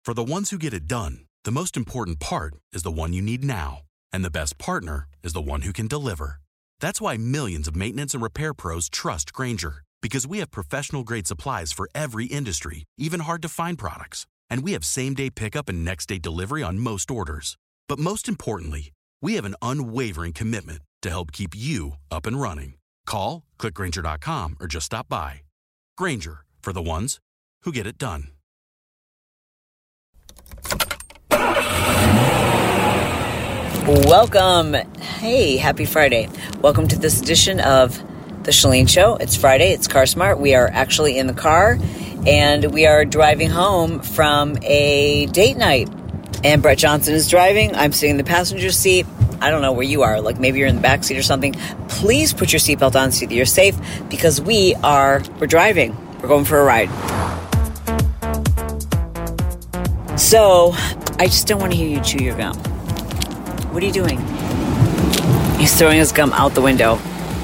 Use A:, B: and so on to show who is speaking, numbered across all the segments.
A: For the ones who get it done, the most important part is the one you need now. And the best partner is the one who can deliver. That's why millions of maintenance and repair pros trust Grainger, because we have professional-grade supplies for every industry, even hard-to-find products. And we have same-day pickup and next-day delivery on most orders. But most importantly, we have an unwavering commitment to help keep you up and running. Call, clickgrainger.com, or just stop by. Grainger, for the ones who get it done.
B: Welcome. Hey, happy Friday. Welcome to this edition of The Chalene Show. It's Friday. It's Car Smart. We are actually in the car, and we are driving home from a date night. And Brett Johnson is driving. I'm sitting in the passenger seat. I don't know where you are. Like maybe you're in the back seat or something. Please put your seatbelt on so that you're safe, because we're driving. We're going for a ride. So I just don't want to hear you chew your gum. What are you doing? He's throwing his gum out the window.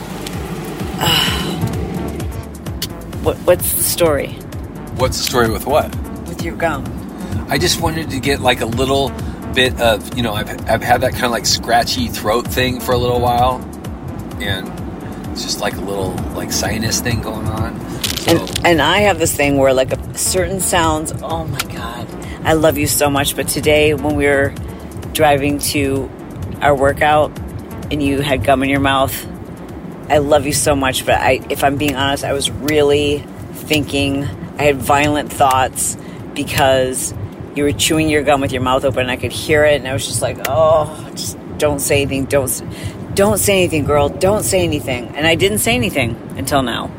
B: What's the story?
C: What's the story with what?
B: With your gum.
C: I just wanted to get like a little bit of, I've had that kind of like scratchy throat thing for a little while. And it's just like a little like sinus thing going on. So.
B: And I have this thing where like certain sounds, oh my God, I love you so much. But today when we were driving to our workout and you had gum in your mouth, I love you so much, but if I'm being honest, I was really thinking, I had violent thoughts because you were chewing your gum with your mouth open and I could hear it, and I was just like, oh, just don't say anything, don't say anything, girl, don't say anything. And I didn't say anything until now.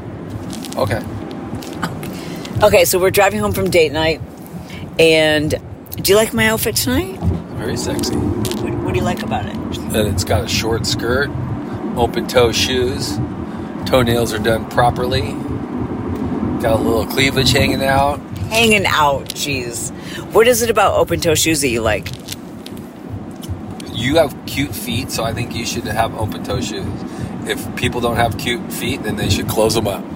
B: Okay, so we're driving home from date night, and do you like my outfit tonight?
C: Very sexy.
B: What do you like about it?
C: That it's got a short skirt, open toe shoes, toenails are done properly, got a little cleavage hanging out.
B: Hanging out, jeez. What is it about open toe shoes that you like?
C: You have cute feet, so I think you should have open toe shoes. If people don't have cute feet, then they should close them up.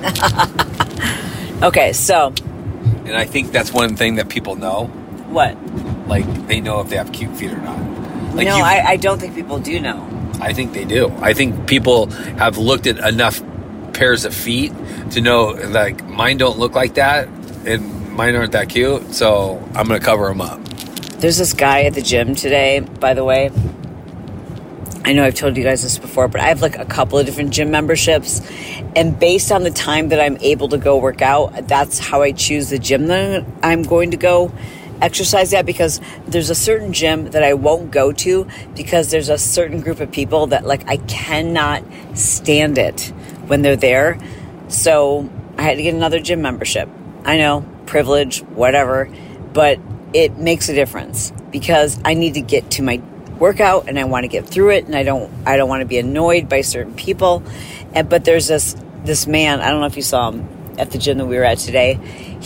B: Okay, so.
C: And I think that's one thing that people know.
B: What?
C: Like, they know if they have cute feet or not. Like
B: no, I don't think people do know.
C: I think they do. I think people have looked at enough pairs of feet to know, like, mine don't look like that, and mine aren't that cute, so I'm going to cover them up.
B: There's this guy at the gym today, by the way. I know I've told you guys this before, but I have like a couple of different gym memberships, and based on the time that I'm able to go work out, that's how I choose the gym that I'm going to go exercise at, because there's a certain gym that I won't go to because there's a certain group of people that like I cannot stand it when they're there. So I had to get another gym membership. I know, privilege, whatever, but it makes a difference because I need to get to my workout and I want to get through it, and I don't want to be annoyed by certain people. But there's this man, I don't know if you saw him at the gym that we were at today.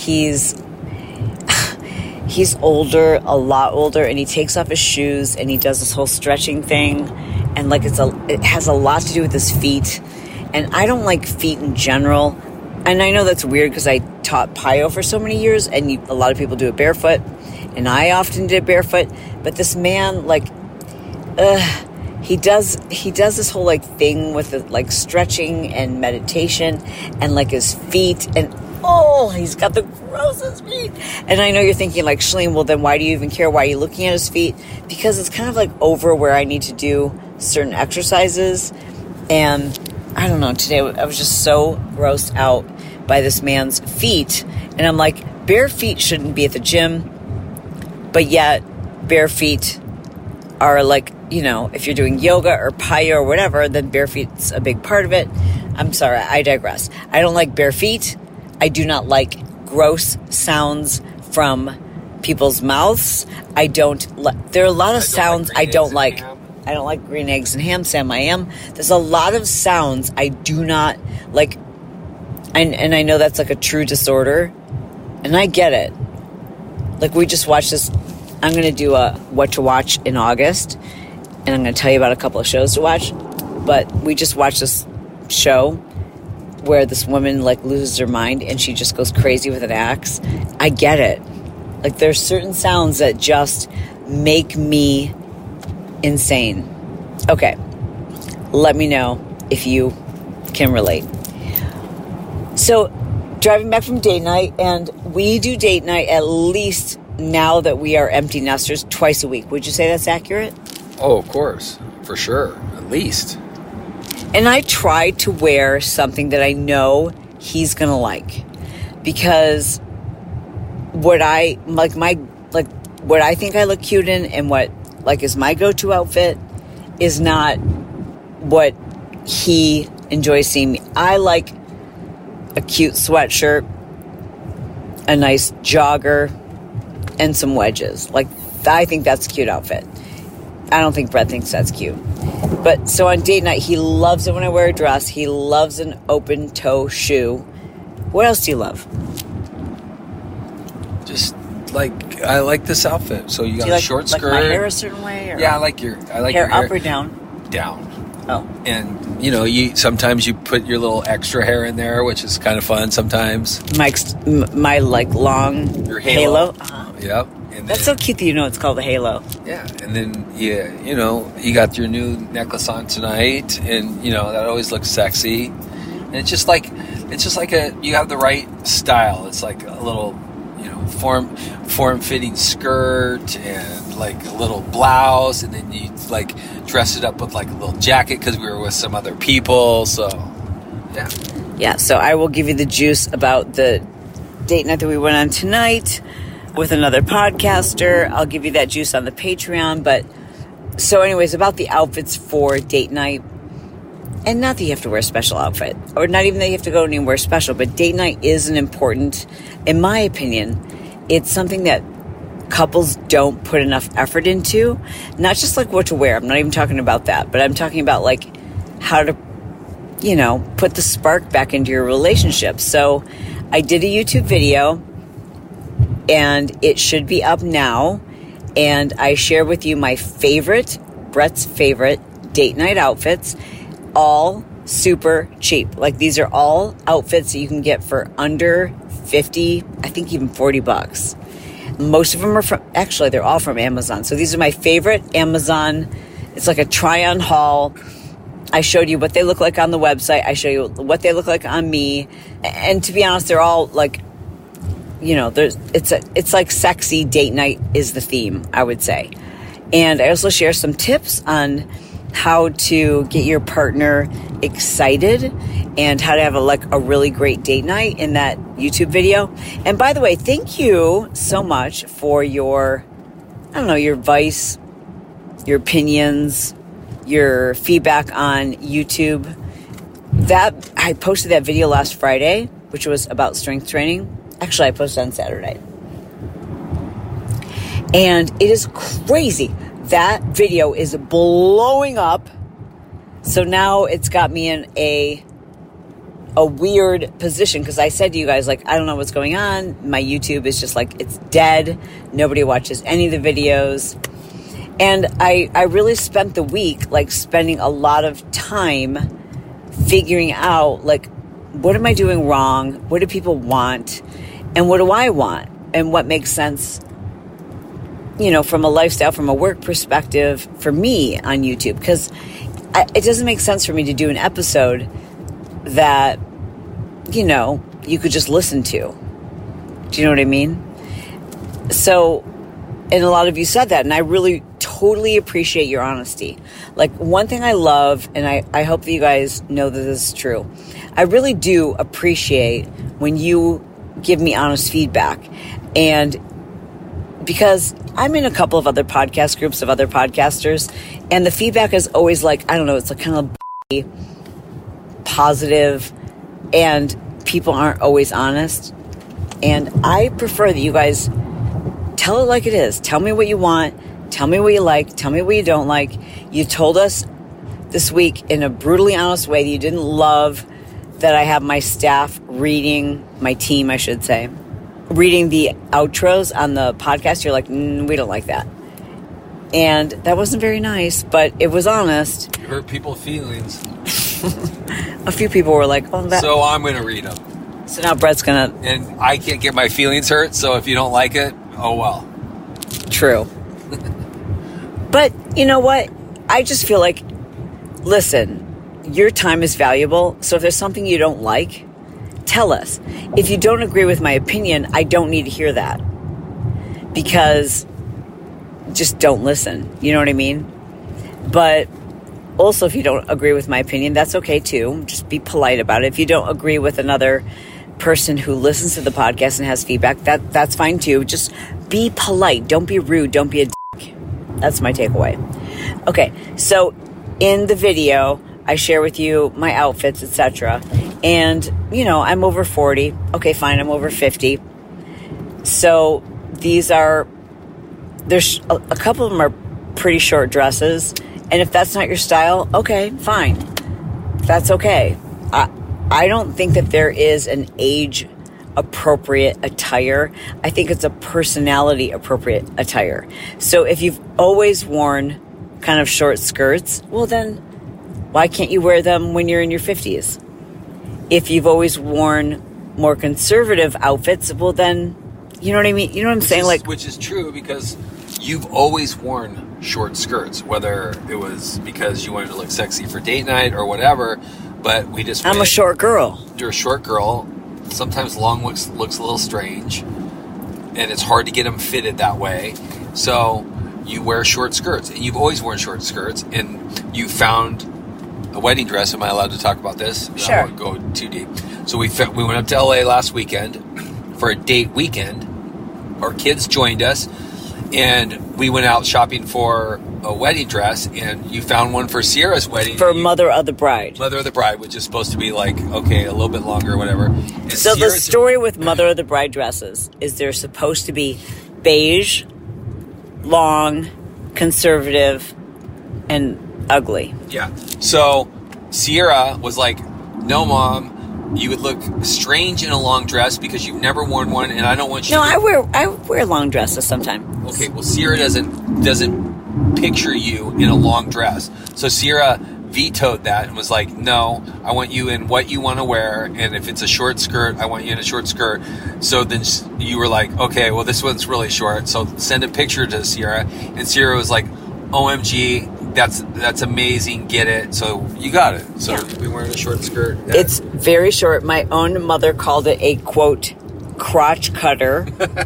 B: He's older, a lot older, and he takes off his shoes and he does this whole stretching thing, and like it has a lot to do with his feet. And I don't like feet in general. And I know that's weird because I taught Pio for so many years, and a lot of people do it barefoot, and I often did it barefoot. But this man, like, he does this whole like thing with the, like stretching and meditation and like his feet, and he's got the grossest feet. And I know you're thinking like, Chalene, well then why do you even care? Why are you looking at his feet? Because it's kind of like over where I need to do certain exercises. And I don't know, today I was just so grossed out by this man's feet. And I'm like, bare feet shouldn't be at the gym, but yet bare feet are like, if you're doing yoga or Pio or whatever, then bare feet's a big part of it. I'm sorry, I digress. I don't like bare feet. I do not like gross sounds from people's mouths. There are a lot of sounds I don't like. I don't like green eggs and ham, Sam. There's a lot of sounds I do not like. And I know that's like a true disorder. And I get it. Like we just watched this. I'm going to do a what to watch in August. And I'm going to tell you about a couple of shows to watch. But we just watched this show where this woman like loses her mind and she just goes crazy with an axe. I get it. Like, there's certain sounds that just make me insane. Okay. Let me know if you can relate. So, driving back from date night, and we do date night at least, now that we are empty nesters, twice a week. Would you say that's accurate?
C: Oh, of course. For sure. At least.
B: And I try to wear something that I know he's going to like. Because what I what I think I look cute in and what is my go-to outfit is not what he enjoys seeing me. I like a cute sweatshirt, a nice jogger, and some wedges. Like, I think that's a cute outfit. I don't think Brett thinks that's cute. But so on date night, he loves it when I wear a dress. He loves an open toe shoe. What else do you love?
C: Just I like this outfit. So you got a short skirt.
B: Like my hair a certain way? Or
C: yeah, I like your
B: hair up or down?
C: Down.
B: Oh.
C: And you sometimes you put your little extra hair in there, which is kind of fun sometimes.
B: My long
C: your halo.
B: Yep. And that's so cute that it's called a halo.
C: Yeah, and then you got your new necklace on tonight, and that always looks sexy. And it's just like you have the right style. It's like a little form-fitting skirt and like a little blouse, and then you like dress it up with like a little jacket because we were with some other people. So yeah. So I will give you the juice about the date night that we went on tonight with another podcaster. I'll give you that juice on the Patreon. But so anyways, about the outfits for date night, and not that you have to wear a special outfit, or not even that you have to go anywhere special, but date night is an important, in my opinion, it's something that couples don't put enough effort into. Not just like what to wear. I'm not even talking about that, but I'm talking about like how to, put the spark back into your relationship. So I did a YouTube video, and it should be up now. And I share with you my Brett's favorite date night outfits, all super cheap. Like, these are all outfits that you can get for under 50, I think even $40. Most of them are they're all from Amazon. So these are my favorite Amazon. It's like a try-on haul. I showed you what they look like on the website. I show you what they look like on me. And to be honest, they're all like, it's like sexy date night is the theme, I would say. And I also share some tips on how to get your partner excited and how to have a really great date night in that YouTube video. And by the way, thank you so much for your advice, your opinions, your feedback on YouTube. That I posted that video last Friday, which was about strength training. Actually, I posted on Saturday. And it is crazy. That video is blowing up. So now it's got me in a weird position, because I said to you guys, I don't know what's going on. My YouTube is just it's dead. Nobody watches any of the videos. And I really spent the week spending a lot of time figuring out what am I doing wrong? What do people want? And what do I want? And what makes sense, from a lifestyle, from a work perspective for me on YouTube? Because it doesn't make sense for me to do an episode that, you could just listen to. Do you know what I mean? So, and a lot of you said that, and I really totally appreciate your honesty. One thing I love, and I hope that you guys know that this is true, I really do appreciate when you give me honest feedback. And because I'm in a couple of other podcast groups of other podcasters, and the feedback is always it's kind of positive, and people aren't always honest. And I prefer that you guys tell it like it is. Tell me what you want. Tell me what you like. Tell me what you don't like. You told us this week in a brutally honest way that you didn't love that I have my staff reading, my team, I should say, reading the outros on the podcast. You're we don't like that. And that wasn't very nice, but it was honest. You hurt people's feelings.
B: A few people were
C: So I'm going to read them.
B: So now Brett's going to...
C: And I can't get my feelings hurt, so if you don't like it, oh well.
B: True. But you know what? I just feel like, listen, your time is valuable. So if there's something you don't like, tell us. If you don't agree with my opinion, I don't need to hear that. Because just don't listen. You know what I mean? But also, if you don't agree with my opinion, that's okay too. Just be polite about it. If you don't agree with another person who listens to the podcast and has feedback, that's fine too. Just be polite. Don't be rude. Don't be a dick. That's my takeaway. Okay, so in the video, I share with you my outfits, etc. And, you know, I'm over 40. Okay, fine, I'm over 50. So there's a couple of them are pretty short dresses. And if that's not your style, okay, fine. That's okay. I don't think that there is an age-appropriate attire. I think it's a personality-appropriate attire. So if you've always worn kind of short skirts, well then, why can't you wear them when you're in your 50s? If you've always worn more conservative outfits, well then, you know what I mean? You know what I'm saying?
C: Which is true, because you've always worn short skirts, whether it was because you wanted to look sexy for date night or whatever, but we just...
B: I'm a short girl.
C: You're a short girl. Sometimes long looks a little strange, and it's hard to get them fitted that way. So you wear short skirts, and you've always worn short skirts, and you found a wedding dress. Am I allowed to talk about this?
B: Sure.
C: I won't go too deep. So we went up to LA last weekend for a date weekend. Our kids joined us, and we went out shopping for a wedding dress, and you found one for Sierra's wedding.
B: For Mother of the Bride.
C: Mother of the Bride, which is supposed to be like, okay, a little bit longer or whatever. And
B: so the story with Mother of the Bride dresses is they're supposed to be beige, long, conservative, and ugly.
C: Yeah. So Sierra was like, no, Mom, you would look strange in a long dress because you've never worn one, and I don't want you
B: to... I wear long dresses sometimes.
C: Okay, well, Sierra doesn't picture you in a long dress. So Sierra vetoed that and was like, no, I want you in what you want to wear, and if it's a short skirt, I want you in a short skirt. So then you were like, okay, well, this one's really short, so send a picture to Sierra. And Sierra was like, OMG, that's amazing, get it. So you got it. So we wearing a short skirt.
B: It's very short. My own mother called it a, quote, crotch cutter.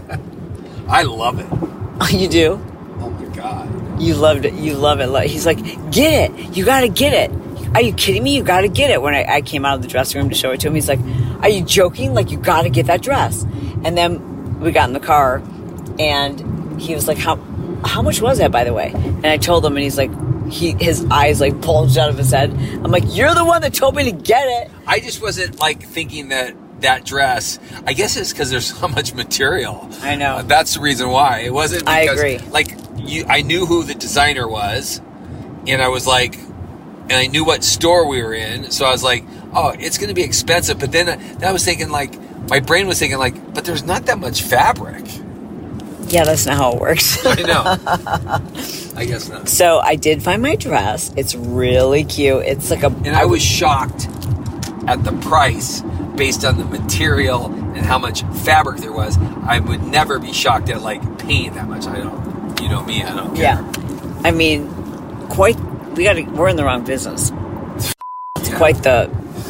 C: I love it.
B: Oh, you do?
C: Oh my God.
B: You loved it. You love it. He's like, get it. You got to get it. Are you kidding me? You got to get it. When I came out of the dressing room to show it to him, he's like, are you joking? Like, you got to get that dress. And then we got in the car, and he was like, how much was that, by the way? And I told him, and he's like, his eyes like bulged out of his head. I'm like, you're the one that told me to get it.
C: I just wasn't like thinking that dress, I guess it's because there's so much material.
B: I know.
C: That's the reason why. It wasn't because,
B: I agree.
C: Like, I knew who the designer was, and I was like, and I knew what store we were in, so I was like, oh, it's going to be expensive. But then I was thinking, like, my brain was thinking, like, but there's not that much fabric.
B: Yeah, that's not how it works.
C: I know. I guess not.
B: So I did find my dress. It's really cute. It's like
C: And I was shocked at the price based on the material and how much fabric there was. I would never be shocked at, like, paying that much. I don't. You know me, I don't care.
B: Yeah. I mean, we're in the wrong business. It's quite the...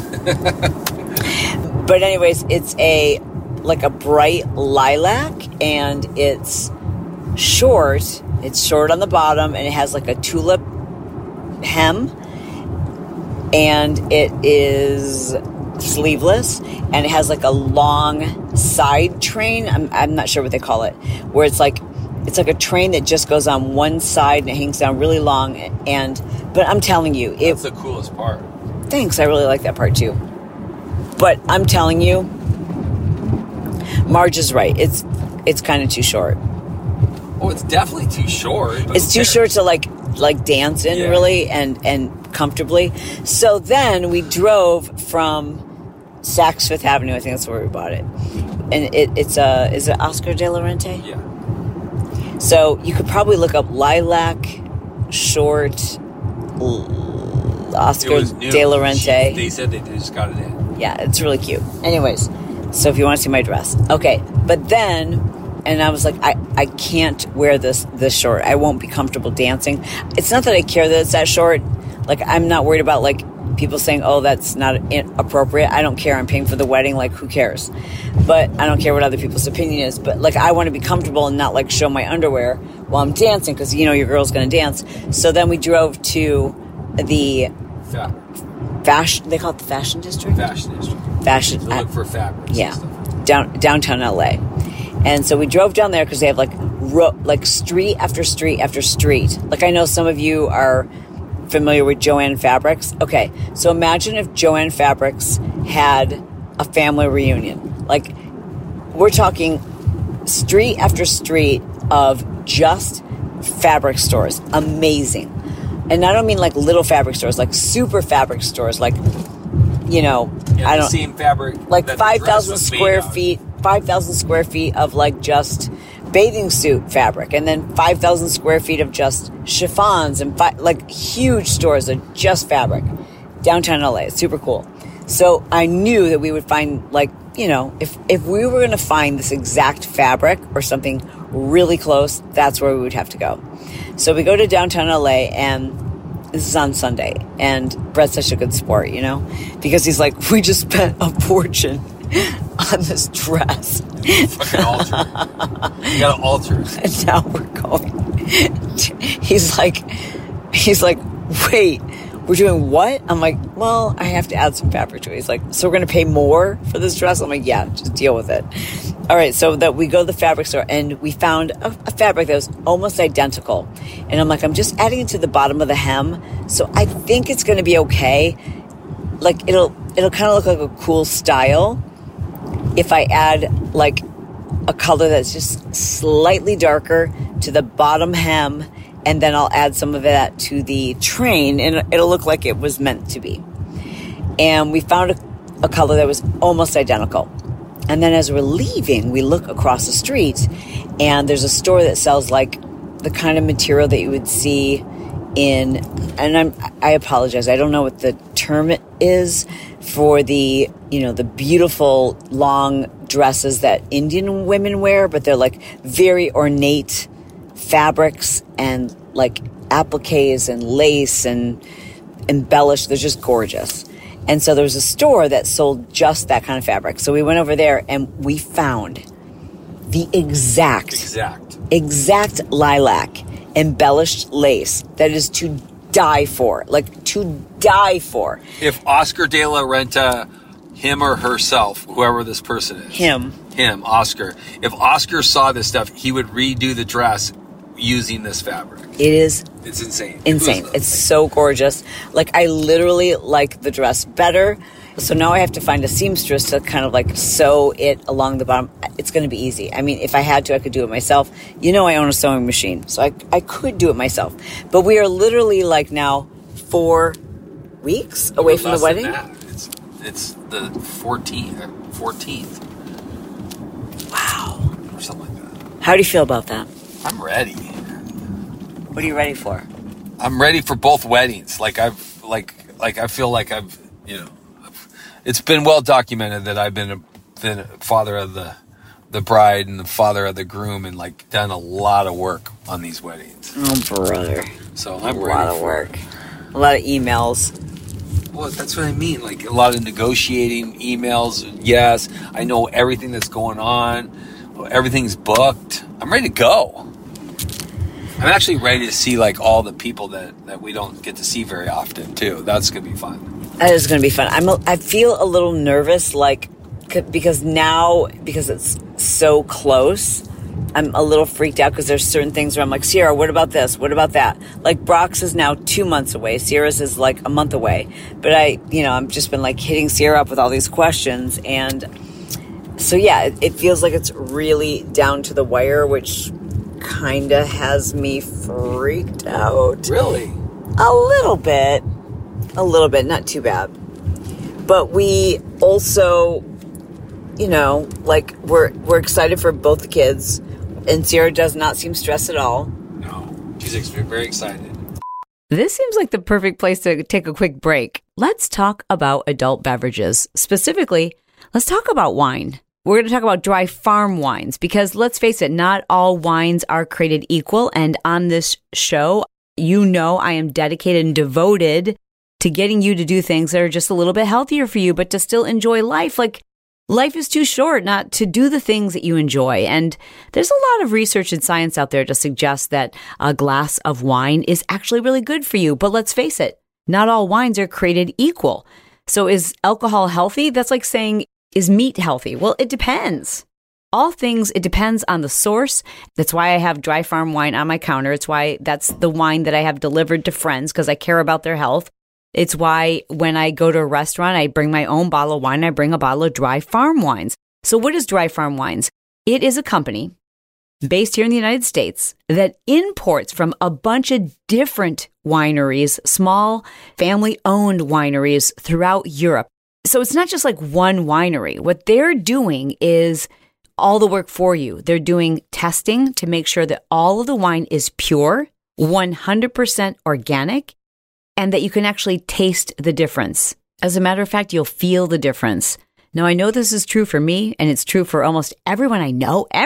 B: But anyways, it's like a bright lilac, and it's short. It's short on the bottom, and it has like a tulip hem, and it is sleeveless, and it has like a long side train. I'm not sure what they call it, where it's like a train that just goes on one side and it hangs down really long. But I'm telling you,
C: that's the coolest part.
B: Thanks, I really like that part too. But I'm telling you, Marge is right. It's kind of too short.
C: Oh, it's definitely too short.
B: It's too short to like dance in, really, and comfortably. So then we drove from Saks Fifth Avenue. I think that's where we bought it. And is it Oscar de la Renta?
C: Yeah.
B: So you could probably look up lilac short Oscar de la Renta.
C: They said they just got it in.
B: Yeah, it's really cute. Anyways, so if you want to see my dress. Okay, but then and I was like, I can't wear this short. I won't be comfortable dancing. It's not that I care that it's that short. Like, I'm not worried about, like, people saying, oh, that's not appropriate. I don't care. I'm paying for the wedding. Like, who cares? But I don't care what other people's opinion is. But, like, I want to be comfortable and not, like, show my underwear while I'm dancing because, you know, your girl's going to dance. So then we drove to the fashion. They call it the fashion district?
C: Fashion district.
B: Fashion.
C: To look for fabrics.
B: Yeah.
C: And stuff.
B: Downtown LA. And so we drove down there because they have, like street after street after street. Like, I know some of you are familiar with Joann Fabrics. Okay, so imagine if Joann Fabrics had a family reunion. Like, we're talking street after street of just fabric stores. Amazing. And I don't mean like little fabric stores, like super fabric stores, like, you know,
C: I don't, the same fabric,
B: like 5,000 square feet, 5,000 square feet of like just bathing suit fabric, and then 5,000 square feet of just chiffons, and like huge stores of just fabric. Downtown LA, it's super cool. So I knew that we would find, like, you know, if we were going to find this exact fabric or something really close, that's where we would have to go. So we go to downtown LA, and this is on Sunday, and Brett's such a good sport, you know, because he's like, we just spent a fortune on this dress.
C: Fucking alter. You gotta alter it.
B: And now we're going. He's like, wait, we're doing what? I'm like, well, I have to add some fabric to it. He's like, so we're going to pay more for this dress? I'm like, yeah, just deal with it. All right, so that we go to the fabric store, and we found a fabric that was almost identical. And I'm like, I'm just adding it to the bottom of the hem, so I think it's going to be okay. Like, it'll kind of look like a cool style if I add, like, a color that's just slightly darker to the bottom hem, and then I'll add some of that to the train, and it'll look like it was meant to be. And we found a color that was almost identical. And then as we're leaving, we look across the street, and there's a store that sells, like, the kind of material that you would see in, and I apologize, I don't know what the term is for the, you know, the beautiful long dresses that Indian women wear, but they're like very ornate fabrics and like appliques and lace and embellished. They're just gorgeous. And so there was a store that sold just that kind of fabric. So we went over there, and we found the exact lilac embellished lace that is to die for. Like, to die for.
C: If Oscar de la Renta, him or herself, whoever this person is.
B: Him,
C: Oscar. If Oscar saw this stuff, he would redo the dress using this fabric.
B: It's
C: insane.
B: It's so gorgeous. Like, I literally like the dress better. So now I have to find a seamstress to kind of like sew it along the bottom. It's going to be easy. I mean, if I had to, I could do it myself. You know, I own a sewing machine, so I could do it myself. But we are literally like now 4 weeks away from the wedding.
C: It's the 14th.
B: Wow.
C: Or something like that.
B: How do you feel about that?
C: I'm ready.
B: What are you ready for?
C: I'm ready for both weddings. Like, I feel like I've, you know, it's been well documented that I've been a father of the bride and the father of the groom, and like done a lot of work on these weddings.
B: Oh, brother.
C: So I'm ready.
B: A lot of work. A lot of emails.
C: Well, that's what I mean. Like, a lot of negotiating emails. Yes, I know everything that's going on. Everything's booked. I'm ready to go. I'm actually ready to see like all the people that we don't get to see very often too. That's gonna be fun.
B: That is going to be fun. I feel a little nervous, like, because it's so close, I'm a little freaked out because there's certain things where I'm like, Sierra, what about this? What about that? Like, Brock's is now 2 months away. Sierra's is like a month away. But I've just been like hitting Sierra up with all these questions. And so, yeah, it feels like it's really down to the wire, which kind of has me freaked out.
C: Really?
B: A little bit, not too bad. But we also, like, we're excited for both the kids, and Sierra does not seem stressed at all.
C: No, she's very excited.
D: This seems like the perfect place to take a quick break. Let's talk about adult beverages. Specifically, let's talk about wine. we're going to talk about dry farm wines because let's face it, not all wines are created equal. And on this show, you know I am dedicated and devoted to getting you to do things that are just a little bit healthier for you, but to still enjoy life. Like, life is too short not to do the things that you enjoy. And there's a lot of research and science out there to suggest that a glass of wine is actually really good for you. But let's face it, not all wines are created equal. So is alcohol healthy? That's like saying, is meat healthy? Well, it depends. All things, it depends on the source. That's why I have dry farm wine on my counter. It's why that's the wine that I have delivered to friends because I care about their health. It's why when I go to a restaurant, I bring my own bottle of wine. I bring a bottle of dry farm wines. So what is dry farm wines? It is a company based here in the United States that imports from a bunch of different wineries, small family-owned wineries throughout Europe. So it's not just like one winery. What they're doing is all the work for you. They're doing testing to make sure that all of the wine is pure, 100% organic, and that you can actually taste the difference. As a matter of fact, you'll feel the difference. Now, I know this is true for me, and it's true for almost everyone I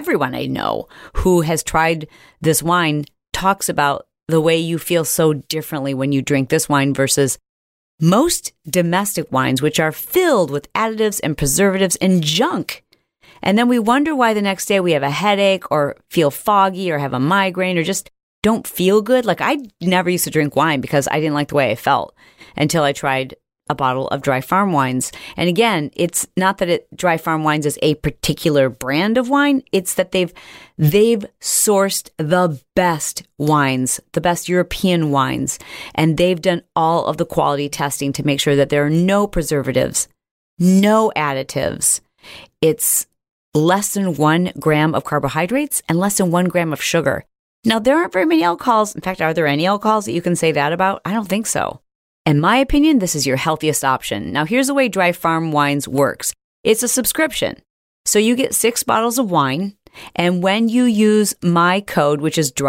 D: know who has tried this wine talks about the way you feel so differently when you drink this wine versus most domestic wines, which are filled with additives and preservatives and junk. And then we wonder why the next day we have a headache or feel foggy or have a migraine or just don't feel good. Like, I never used to drink wine because I didn't like the way I felt until I tried a bottle of dry farm wines. And again, it's not that dry farm wines is a particular brand of wine. It's that they've sourced the best wines, the best European wines, and they've done all of the quality testing to make sure that there are no preservatives, no additives. It's less than 1 gram of carbohydrates and less than 1 gram of sugar. Now, there aren't very many alcohols. In fact, are there any alcohols that you can say that about? I don't think so. In my opinion, this is your healthiest option. Now, here's the way Dry Farm Wines works. It's a subscription. So you get 6 bottles of wine, and when you use my code, which is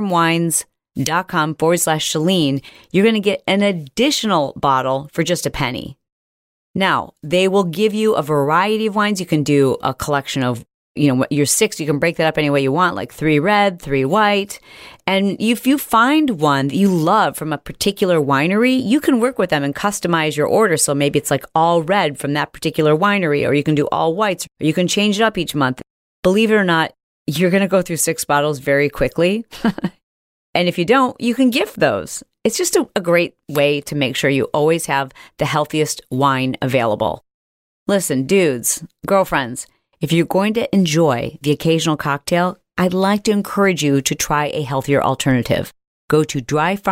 D: dryfarmwines.com/Chalene, you're going to get an additional bottle for just a penny. Now, they will give you a variety of wines. You can do a collection of, your 6, you can break that up any way you want, like 3 red, 3 white. And if you find one that you love from a particular winery, you can work with them and customize your order. So maybe it's like all red from that particular winery, or you can do all whites, or you can change it up each month. Believe it or not, you're going to go through 6 bottles very quickly. And if you don't, you can gift those. It's just a great way to make sure you always have the healthiest wine available. Listen, dudes, girlfriends, if you're going to enjoy the occasional cocktail, I'd like to encourage you to try a healthier alternative. Go to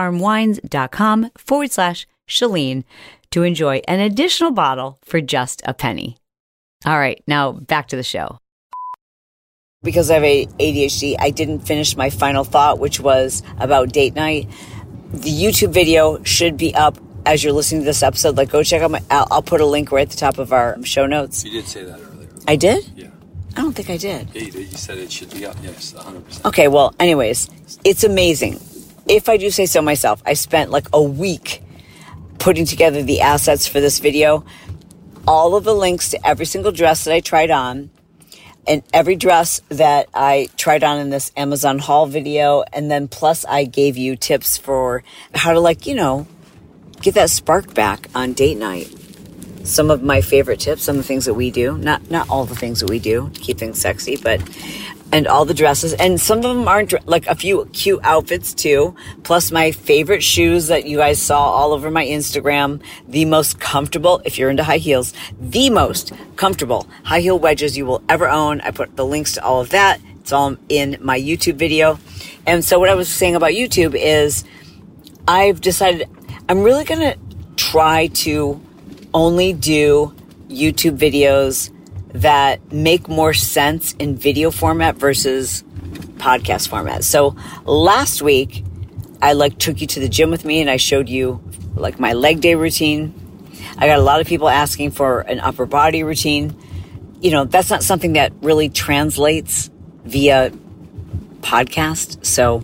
D: dryfarmwines.com/Chalene to enjoy an additional bottle for just a penny. All right, now back to the show.
B: Because I have ADHD, I didn't finish my final thought, which was about date night. The YouTube video should be up as you're listening to this episode. Like, go check out I'll put a link right at the top of our show notes.
C: You did say that earlier.
B: I did?
C: Yeah.
B: I don't think I did.
C: Yeah, you did. You said it should be up. Yes, 100%.
B: Okay, well, anyways, it's amazing. If I do say so myself, I spent like a week putting together the assets for this video. All of the links to every single dress that I tried on, and every dress that I tried on in this Amazon haul video. And then plus I gave you tips for how to get that spark back on date night. Some of my favorite tips, some of the things that we do, not all the things that we do to keep things sexy, and all the dresses. And some of them aren't, like a few cute outfits too. Plus my favorite shoes that you guys saw all over my Instagram. The most comfortable, if you're into high heels, the most comfortable high heel wedges you will ever own. I put the links to all of that. It's all in my YouTube video. And so what I was saying about YouTube is I've decided I'm really going to try to only do YouTube videos that make more sense in video format versus podcast format. So last week, I took you to the gym with me and I showed you my leg day routine. I got a lot of people asking for an upper body routine. That's not something that really translates via podcast. So,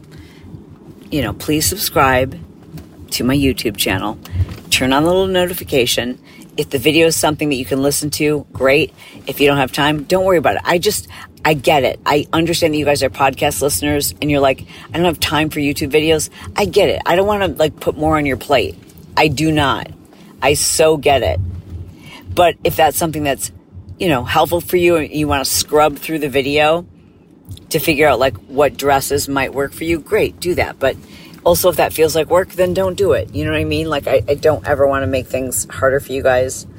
B: please subscribe to my YouTube channel. Turn on the little notification. If the video is something that you can listen to, great. If you don't have time, don't worry about it. I get it. I understand that you guys are podcast listeners and you're like, I don't have time for YouTube videos. I get it. I don't want to like put more on your plate. I do not. I so get it. But if that's something that's, helpful for you and you want to scrub through the video to figure out like what dresses might work for you, great, do that. But also if that feels like work, then don't do it. You know what I mean? Like I don't ever want to make things harder for you guys.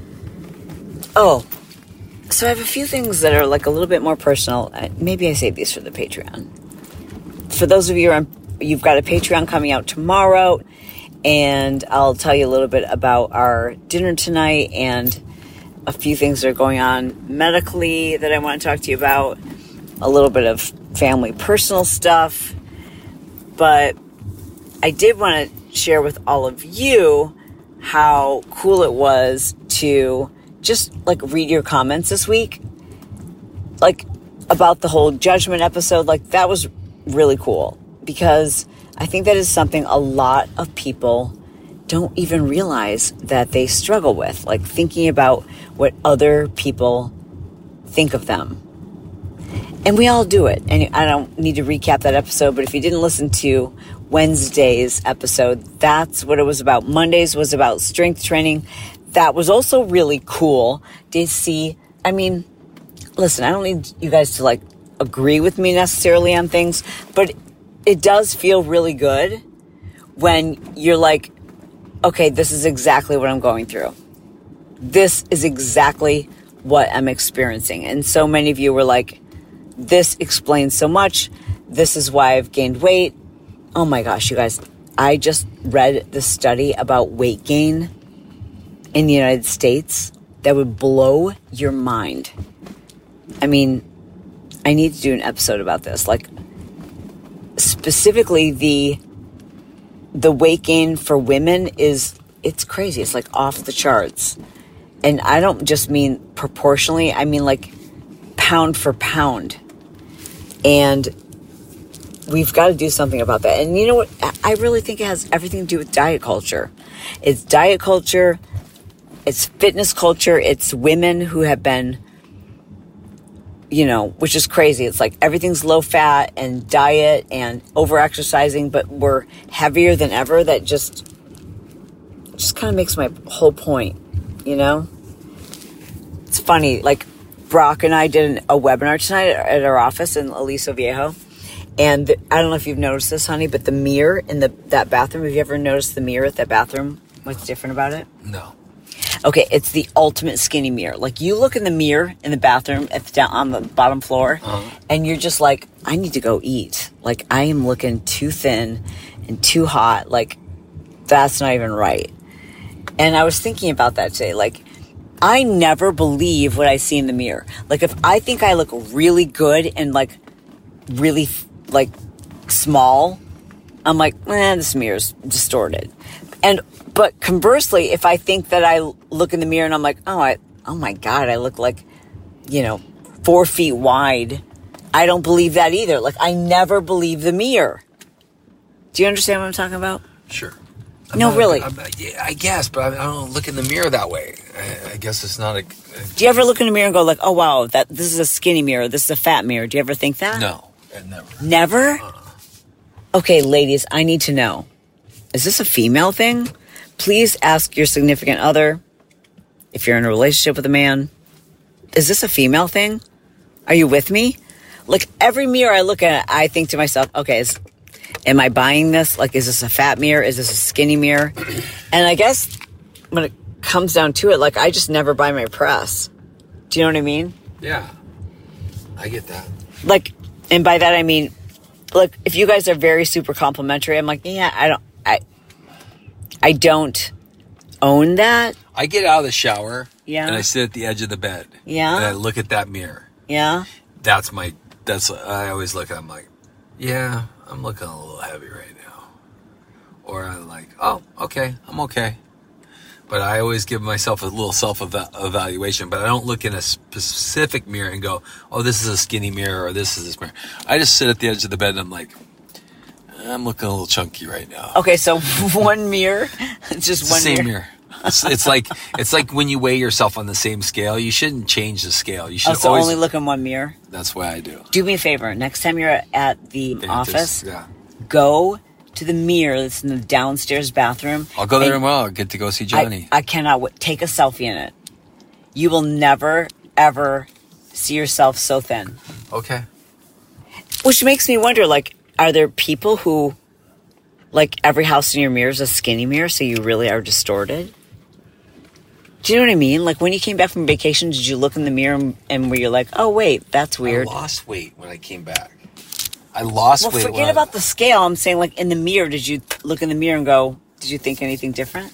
B: Oh, so I have a few things that are like a little bit more personal. Maybe I save these for the Patreon. For those of you you've got a Patreon coming out tomorrow, and I'll tell you a little bit about our dinner tonight and a few things that are going on medically that I want to talk to you about. A little bit of family personal stuff. But I did want to share with all of you how cool it was to just like read your comments this week, like about the whole judgment episode. Like that was really cool because I think that is something a lot of people don't even realize that they struggle with, like thinking about what other people think of them. And we all do it. And I don't need to recap that episode, but if you didn't listen to Wednesday's episode, that's what it was about. Mondays was about strength training. That was also really cool to see. I mean, listen, I don't need you guys to like agree with me necessarily on things, but it does feel really good when you're like, okay, this is exactly what I'm going through. This is exactly what I'm experiencing. And so many of you were like, this explains so much. This is why I've gained weight. Oh my gosh, you guys, I just read the study about weight gain in the United States that would blow your mind. I mean, I need to do an episode about this. Like, specifically the weight gain for women it's crazy. It's like off the charts. And I don't just mean proportionally. I mean like pound for pound. And we've got to do something about that. And you know what? I really think it has everything to do with diet culture. It's diet culture. It's fitness culture. It's women who have been, which is crazy. It's like everything's low fat and diet and over exercising, but we're heavier than ever. That just kind of makes my whole point, It's funny. Like Brock and I did a webinar tonight at our office in Aliso Viejo. And I don't know if you've noticed this, honey, but the mirror in that bathroom, have you ever noticed the mirror at that bathroom? What's different about it?
C: No.
B: Okay, it's the ultimate skinny mirror. Like you look in the mirror in the bathroom on the bottom floor, and you're just like, I need to go eat. Like I am looking too thin and too hot. Like that's not even right. And I was thinking about that today. Like I never believe what I see in the mirror. Like if I think I look really good and like really like small, I'm like, this mirror's distorted. But conversely, if I think that I look in the mirror and I'm like, oh my God, I look like, 4 feet wide. I don't believe that either. Like I never believe the mirror. Do you understand what I'm talking about?
C: Sure.
B: Really.
C: Yeah, I guess, but I don't look in the mirror that way. I guess it's not a...
B: Do you ever look in the mirror and go like, oh wow, this is a skinny mirror, this is a fat mirror? Do you ever think that?
C: No, never.
B: Never? Okay, ladies, I need to know. Is this a female thing? Please ask your significant other, if you're in a relationship with a man, is this a female thing? Are you with me? Like every mirror I look at, I think to myself, okay, am I buying this? Like, is this a fat mirror? Is this a skinny mirror? And I guess when it comes down to it, like I just never buy my press. Do you know what I mean?
C: Yeah, I get that.
B: Like, and by that I mean, look, if you guys are very super complimentary, I'm like, yeah, I don't own that.
C: I get out of the shower,
B: yeah,
C: and I sit at the edge of the bed,
B: yeah,
C: and I look at that mirror,
B: yeah.
C: I always look. I'm like, yeah, I'm looking a little heavy right now, or I'm like, oh, okay, I'm okay. But I always give myself a little self-evaluation, but I don't look in a specific mirror and go, oh, this is a skinny mirror, or this is this mirror. I just sit at the edge of the bed and I'm like, I'm looking a little chunky right now.
B: Okay, so one mirror, just one
C: same
B: mirror.
C: It's like when you weigh yourself on the same scale, you shouldn't change the scale. You should
B: so
C: always
B: only look in one mirror?
C: That's what I do.
B: Do me a favor. Next time you're at the office,
C: Yeah.
B: go to the mirror that's in the downstairs bathroom.
C: I'll go there tomorrow. I'll get to go see Johnny.
B: I cannot wait. Take a selfie in it. You will never, ever see yourself so thin.
C: Okay.
B: Which makes me wonder, like, are there people who, like, every house in your mirror is a skinny mirror, so you really are distorted? Do you know what I mean? Like, when you came back from vacation, did you look in the mirror and were you like, oh, wait, that's weird?
C: I lost weight when I came back. I lost weight.
B: Well, forget about the scale. I'm saying, like, in the mirror, did you look in the mirror and go, did you think anything different?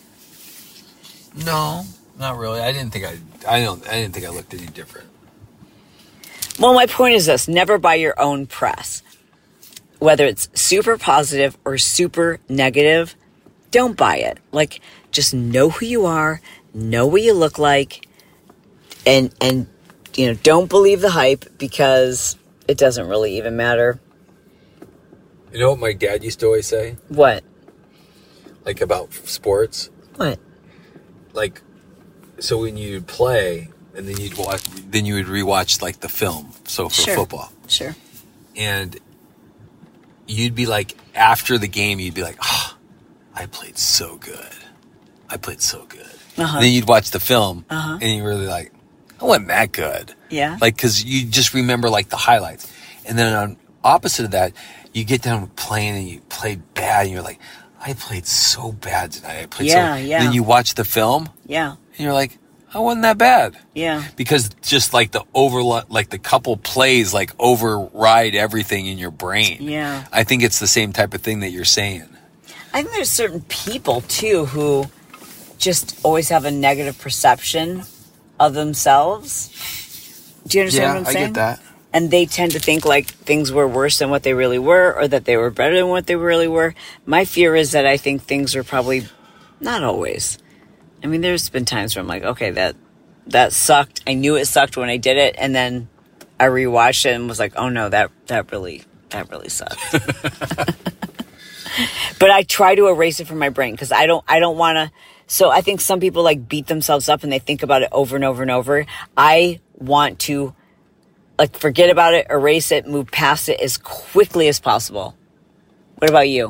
C: No, not really. I didn't think I looked any different.
B: Well, my point is this. Never buy your own press. Whether it's super positive or super negative, don't buy it. Like, just know who you are, know what you look like, and you know, don't believe the hype because it doesn't really even matter.
C: You know what my dad used to always say?
B: What?
C: Like about sports?
B: What?
C: Like, so when you'd play and then you would rewatch like the film. So for football.
B: Sure.
C: And you'd be like, after the game, you'd be like, oh, I played so good.
B: Uh-huh.
C: Then you'd watch the film and you were really like, I wasn't that good.
B: Yeah.
C: Like, cause you just remember like the highlights. And then on opposite of that, you get down playing and you played bad and you're like, I played so bad tonight.
B: Yeah.
C: Then you watch the film.
B: Yeah.
C: And you're like, I wasn't that bad.
B: Yeah.
C: Because just like the couple plays like override everything in your brain.
B: Yeah.
C: I think it's the same type of thing that you're saying.
B: I think there's certain people, too, who just always have a negative perception of themselves. Do you understand what I'm saying?
C: I get that.
B: And they tend to think like things were worse than what they really were, or that they were better than what they really were. My fear is that I think things are probably not always. I mean, there's been times where I'm like, okay, that sucked. I knew it sucked when I did it, and then I rewatched it and was like, oh no, that really sucked. But I try to erase it from my brain because I don't want to. So I think some people like beat themselves up and they think about it over and over and over. I want to like forget about it, erase it, move past it as quickly as possible. What about you?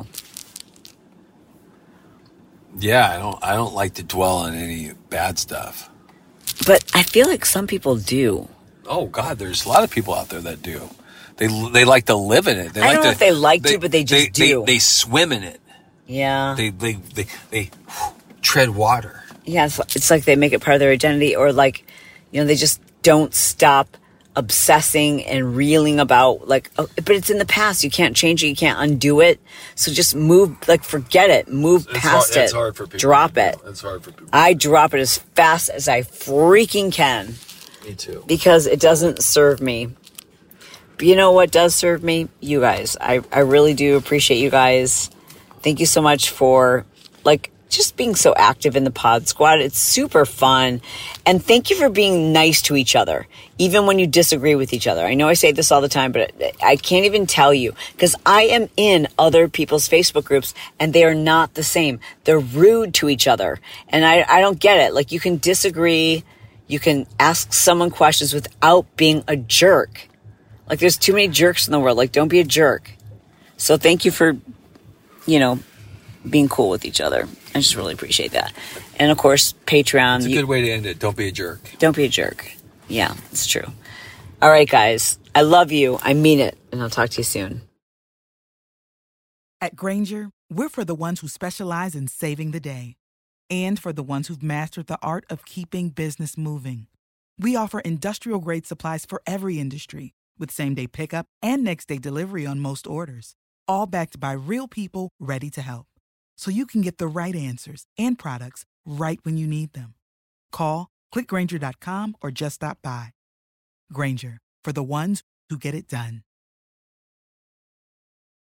C: Yeah, I don't like to dwell on any bad stuff.
B: But I feel like some people do.
C: Oh God, there's a lot of people out there that do. They like to live in it.
B: I don't know if they like to, but they just do.
C: They swim in it.
B: Yeah.
C: They tread water.
B: Yeah, it's like they make it part of their identity, or like, you know, they just don't stop obsessing and reeling about like, oh, but it's in the past. You can't change it. You can't undo it. So just move, like forget it. Move past it.
C: It's hard for people.
B: Drop it.
C: It's hard for people.
B: I drop it as fast as I freaking can.
C: Me too.
B: Because it doesn't serve me. But you know what does serve me? You guys. I really do appreciate you guys. Thank you so much for like just being so active in the Pod Squad. It's super fun. And thank you for being nice to each other, even when you disagree with each other. I know I say this all the time, but I can't even tell you because I am in other people's Facebook groups and they are not the same. They're rude to each other. And I don't get it. Like you can disagree. You can ask someone questions without being a jerk. Like there's too many jerks in the world. Like don't be a jerk. So thank you for, you know, being cool with each other. I just really appreciate that. And of course, Patreon.
C: It's a good way to end it. Don't be a jerk.
B: Don't be a jerk. Yeah, it's true. All right, guys. I love you. I mean it. And I'll talk to you soon.
E: At Grainger, we're for the ones who specialize in saving the day and for the ones who've mastered the art of keeping business moving. We offer industrial-grade supplies for every industry with same-day pickup and next-day delivery on most orders, all backed by real people ready to help. So you can get the right answers and products right when you need them. Call, click Grainger.com, or just stop by. Grainger, for the ones who get it done.